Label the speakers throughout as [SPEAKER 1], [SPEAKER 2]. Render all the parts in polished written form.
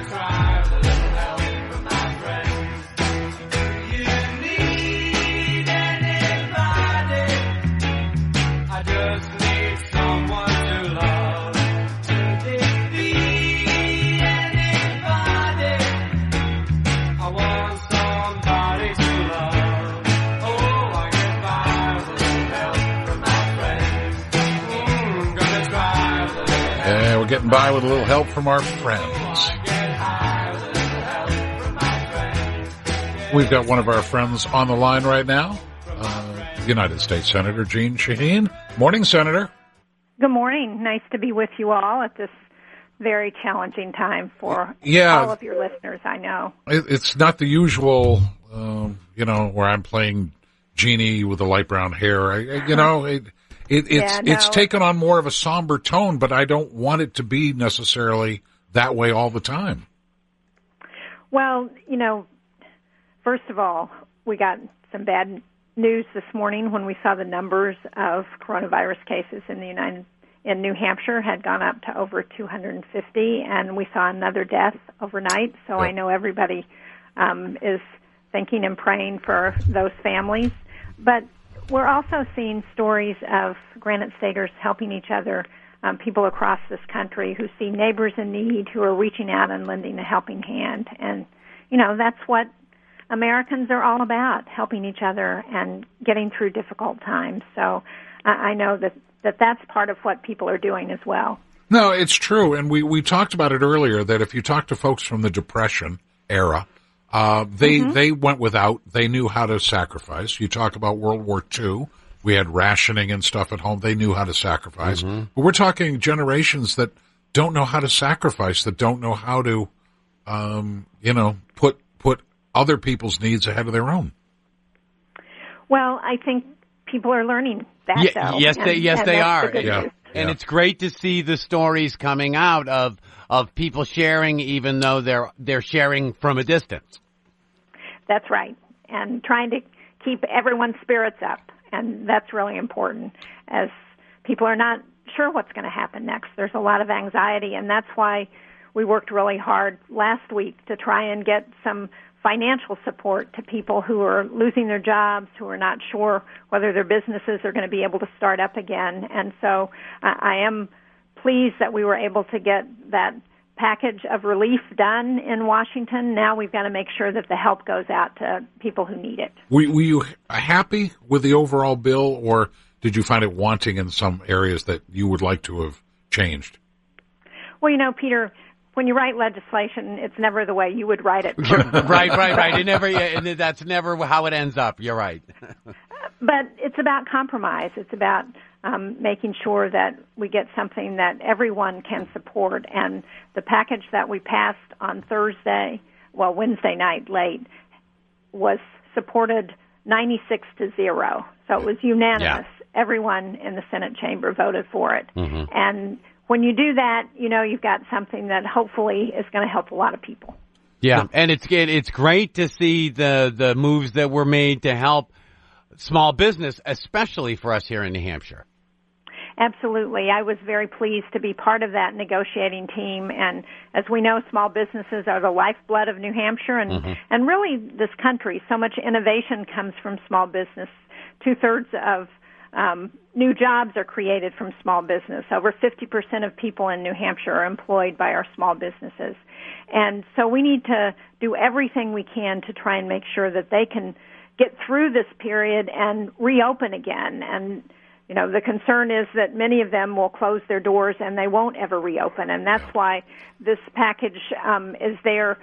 [SPEAKER 1] We're getting by with a little help from our friends. We've got one of our friends on the line right now, United States Senator Jeanne Shaheen. Morning, Senator.
[SPEAKER 2] Good morning. Nice to be with you all at this very challenging time for all of your listeners, I know.
[SPEAKER 1] It's not the usual, where I'm playing Jeannie with the light brown hair. It's taken on more of a somber tone, but I don't want it to be necessarily that way all the time.
[SPEAKER 2] Well, first of all, we got some bad news this morning when we saw the numbers of coronavirus cases in New Hampshire had gone up to over 250, and we saw another death overnight. So I know everybody is thinking and praying for those families. But we're also seeing stories of Granite Staters helping each other, people across this country who see neighbors in need, who are reaching out and lending a helping hand. And, that's what Americans are all about, helping each other and getting through difficult times. So I know that's part of what people are doing as well.
[SPEAKER 1] No, it's true. And we talked about it earlier, that if you talk to folks from the Depression era, they went without. They knew how to sacrifice. You talk about World War II. We had rationing and stuff at home. They knew how to sacrifice. Mm-hmm. But we're talking generations that don't know how to sacrifice, that don't know how to, put other people's needs ahead of their own.
[SPEAKER 2] Well, I think people are learning that, though.
[SPEAKER 3] Yes, they are.
[SPEAKER 1] And
[SPEAKER 3] it's great to see the stories coming out of people sharing, even though they're sharing from a distance.
[SPEAKER 2] That's right. And trying to keep everyone's spirits up. And that's really important, as people are not sure what's going to happen next. There's a lot of anxiety, and that's why we worked really hard last week to try and get some financial support to people who are losing their jobs, who are not sure whether their businesses are going to be able to start up again. And so I am pleased that we were able to get that package of relief done in Washington. Now we've got to make sure that the help goes out to people who need it.
[SPEAKER 1] Were you happy with the overall bill, or did you find it wanting in some areas that you would like to have changed?
[SPEAKER 2] Well, Peter, when you write legislation, it's never the way you would write it.
[SPEAKER 3] Right. That's never how it ends up. You're right.
[SPEAKER 2] But it's about compromise. It's about making sure that we get something that everyone can support. And the package that we passed on Wednesday night late, was supported 96-0. So it was unanimous. Yeah. Everyone in the Senate chamber voted for it. Mm-hmm. And when you do that, you've got something that hopefully is going to help a lot of people.
[SPEAKER 3] Yeah, and it's great to see the moves that were made to help small business, especially for us here in New Hampshire.
[SPEAKER 2] Absolutely. I was very pleased to be part of that negotiating team. And as we know, small businesses are the lifeblood of New Hampshire and really this country. So much innovation comes from small business. 2/3 of new jobs are created from small business. Over 50% of people in New Hampshire are employed by our small businesses. And so we need to do everything we can to try and make sure that they can get through this period and reopen again. And the concern is that many of them will close their doors and they won't ever reopen. And that's why this package is there,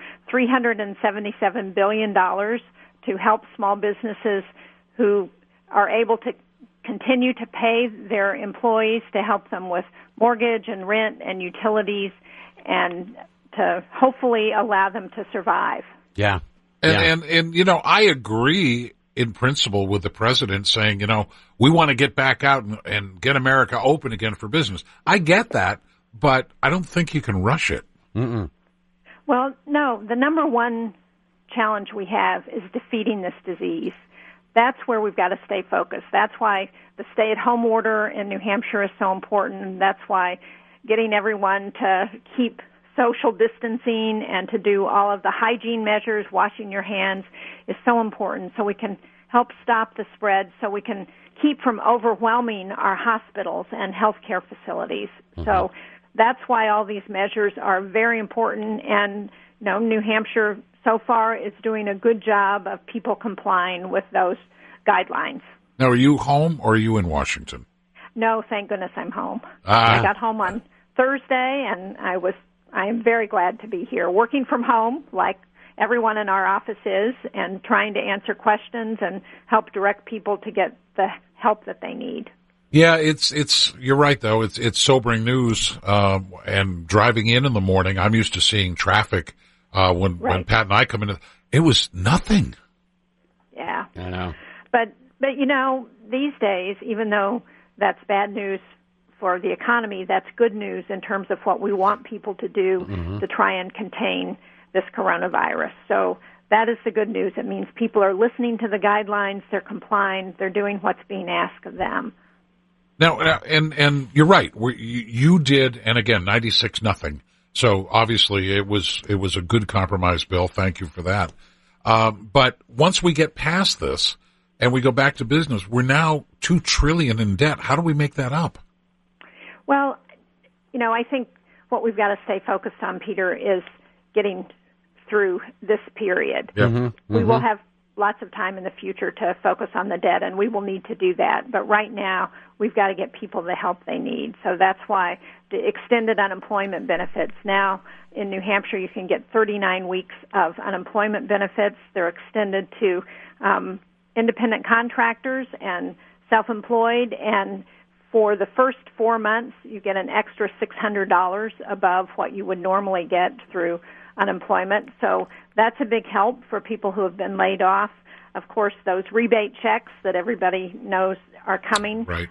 [SPEAKER 2] $377 billion to help small businesses who are able to continue to pay their employees, to help them with mortgage and rent and utilities, and to hopefully allow them to survive.
[SPEAKER 3] Yeah.
[SPEAKER 1] And I agree in principle with the president saying, we want to get back out and get America open again for business. I get that, but I don't think you can rush it.
[SPEAKER 3] Mm-mm.
[SPEAKER 2] Well, no, the number one challenge we have is defeating this disease. That's where we've got to stay focused. That's why the stay-at-home order in New Hampshire is so important. That's why getting everyone to keep social distancing and to do all of the hygiene measures, washing your hands is so important so we can help stop the spread, so we can keep from overwhelming our hospitals and healthcare facilities. So that's why all these measures are very important, and New Hampshire so far is doing a good job of people complying with those guidelines.
[SPEAKER 1] Now, are you home or are you in Washington?
[SPEAKER 2] No, thank goodness I'm home. I got home on Thursday, and I am very glad to be here, working from home like everyone in our office is, and trying to answer questions and help direct people to get the help that they need.
[SPEAKER 1] Yeah, it's you're right though. It's sobering news. And driving in the morning, I'm used to seeing traffic when Pat and I come in. It was nothing.
[SPEAKER 2] Yeah,
[SPEAKER 3] I know.
[SPEAKER 2] But these days, even though that's bad news for the economy, that's good news in terms of what we want people to do to try and contain this coronavirus. So that is the good news. It means people are listening to the guidelines, they're complying, they're doing what's being asked of them.
[SPEAKER 1] Now, and you're right. You did, and again, 96-0. So obviously it was a good compromise bill. Thank you for that. But once we get past this and we go back to business, we're now $2 trillion in debt. How do we make that up?
[SPEAKER 2] Well, I think what we've got to stay focused on, Peter, is getting through this period.
[SPEAKER 1] Yeah.
[SPEAKER 2] We will have lots of time in the future to focus on the debt, and we will need to do that. But right now, we've got to get people the help they need. So that's why the extended unemployment benefits. Now, in New Hampshire, you can get 39 weeks of unemployment benefits. They're extended to independent contractors and self-employed, and for the first 4 months, you get an extra $600 above what you would normally get through unemployment. So that's a big help for people who have been laid off. Of course, those rebate checks that everybody knows are coming.
[SPEAKER 1] Right.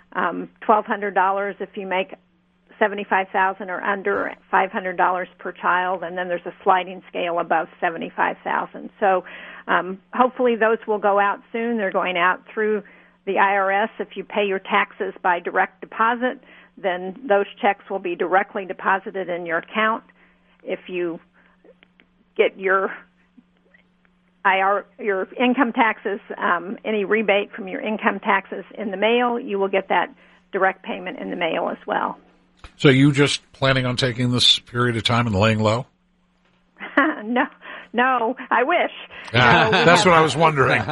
[SPEAKER 2] $1,200 if you make $75,000 or under, $500 per child, and then there's a sliding scale above $75,000. So hopefully those will go out soon. They're going out through the IRS. If you pay your taxes by direct deposit, then those checks will be directly deposited in your account. If you get your income taxes, any rebate from your income taxes in the mail, you will get that direct payment in the mail as well.
[SPEAKER 1] So you just planning on taking this period of time and laying low?
[SPEAKER 2] No, I wish.
[SPEAKER 1] That's what I was wondering.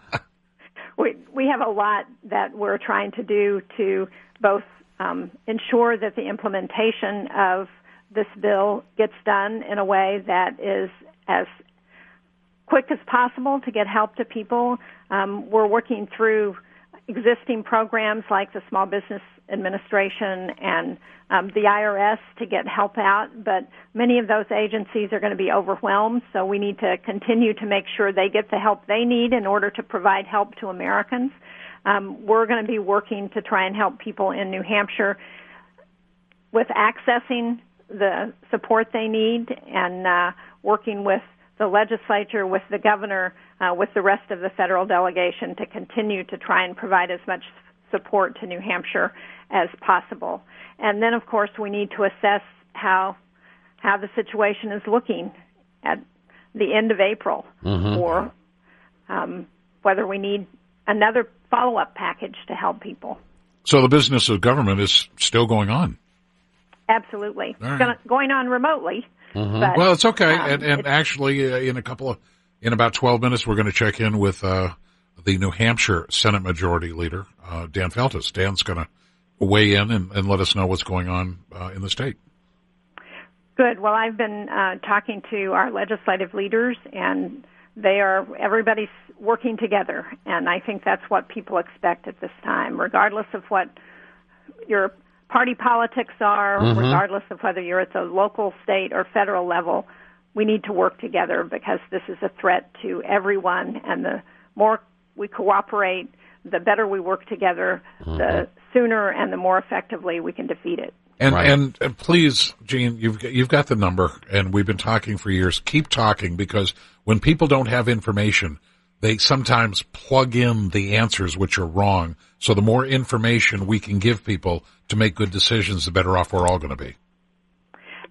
[SPEAKER 2] We have a lot that we're trying to do to both ensure that the implementation of this bill gets done in a way that is as quick as possible to get help to people. We're working through existing programs like the Small Business Administration and the IRS to get help out, but many of those agencies are going to be overwhelmed, so we need to continue to make sure they get the help they need in order to provide help to Americans. We're going to be working to try and help people in New Hampshire with accessing the support they need and working with the legislature, with the governor, with the rest of the federal delegation to continue to try and provide as much support to New Hampshire as possible. And then, of course, we need to assess how the situation is looking at the end of April, or whether we need another follow-up package to help people.
[SPEAKER 1] So the business of government is still going on?
[SPEAKER 2] Absolutely.
[SPEAKER 1] Right.
[SPEAKER 2] Going on remotely. But,
[SPEAKER 1] well, it's okay. And actually, in about 12 minutes, we're going to check in with the New Hampshire Senate Majority Leader, Dan Feltes. Dan's going to weigh in and let us know what's going on in the state.
[SPEAKER 2] Good. Well, I've been talking to our legislative leaders, and everybody's working together, and I think that's what people expect at this time, regardless of what your party politics are, regardless of whether you're at the local, state, or federal level. We need to work together because this is a threat to everyone, and the more we cooperate, the better we work together, the sooner and the more effectively we can defeat it.
[SPEAKER 1] And please, Jean, you've got the number, and we've been talking for years. Keep talking, because when people don't have information, they sometimes plug in the answers which are wrong. So the more information we can give people to make good decisions, the better off we're all going to be.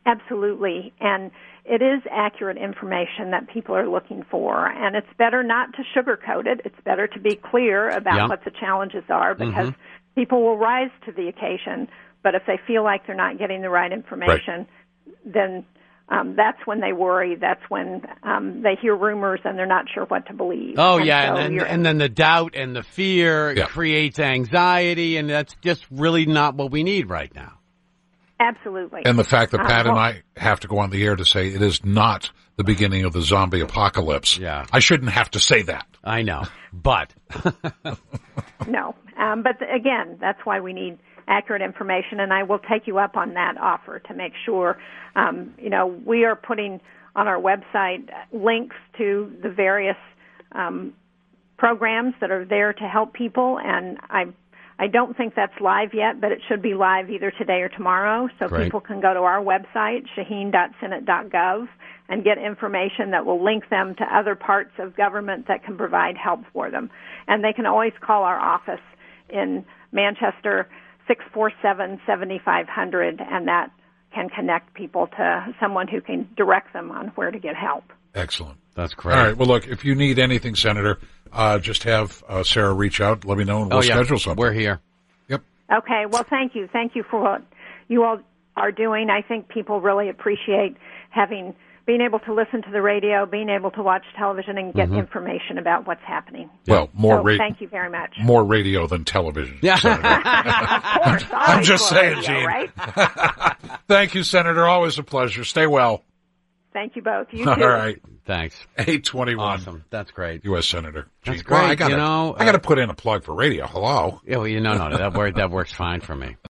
[SPEAKER 2] Absolutely. And it is accurate information that people are looking for. And it's better not to sugarcoat it. It's better to be clear about what the challenges are, because people will rise to the occasion. But if they feel like they're not getting the right information, then that's when they worry. That's when they hear rumors and they're not sure what to believe.
[SPEAKER 3] Oh, and then the doubt and the fear creates anxiety, and that's just really not what we need right now.
[SPEAKER 2] Absolutely.
[SPEAKER 1] And the fact that Pat and I have to go on the air to say it is not the beginning of the zombie apocalypse.
[SPEAKER 3] Yeah.
[SPEAKER 1] I shouldn't have to say that.
[SPEAKER 3] I know, but.
[SPEAKER 2] No. But again, that's why we need accurate information, and I will take you up on that offer to make sure. We are putting on our website links to the various programs that are there to help people, and I don't think that's live yet, but it should be live either today or tomorrow, so people can go to our website, shaheen.senate.gov, and get information that will link them to other parts of government that can provide help for them. And they can always call our office in Manchester, 647-7500, and that can connect people to someone who can direct them on where to get help.
[SPEAKER 1] Excellent.
[SPEAKER 3] That's great.
[SPEAKER 1] All right. Well, look, if you need anything, Senator, just have Sarah reach out. Let me know, and we'll schedule something.
[SPEAKER 3] We're here.
[SPEAKER 1] Yep.
[SPEAKER 2] Okay. Well, thank you. Thank you for what you all are doing. I think people really appreciate being able to listen to the radio, being able to watch television, and get information about what's happening.
[SPEAKER 1] Well,
[SPEAKER 2] thank you very much.
[SPEAKER 1] More radio than television.
[SPEAKER 2] Yeah. Of course.
[SPEAKER 1] I'm just saying,
[SPEAKER 2] radio,
[SPEAKER 1] Gene.
[SPEAKER 2] Right?
[SPEAKER 1] Thank you, Senator. Always a pleasure. Stay well.
[SPEAKER 2] Thank you both. You too.
[SPEAKER 1] All right.
[SPEAKER 3] Thanks.
[SPEAKER 1] 821.
[SPEAKER 3] Awesome. That's great.
[SPEAKER 1] U.S. Senator.
[SPEAKER 3] That's
[SPEAKER 1] Gene.
[SPEAKER 3] great.
[SPEAKER 1] Well, I got to put in a plug for radio. Hello.
[SPEAKER 3] Yeah, well, no, that works fine for me.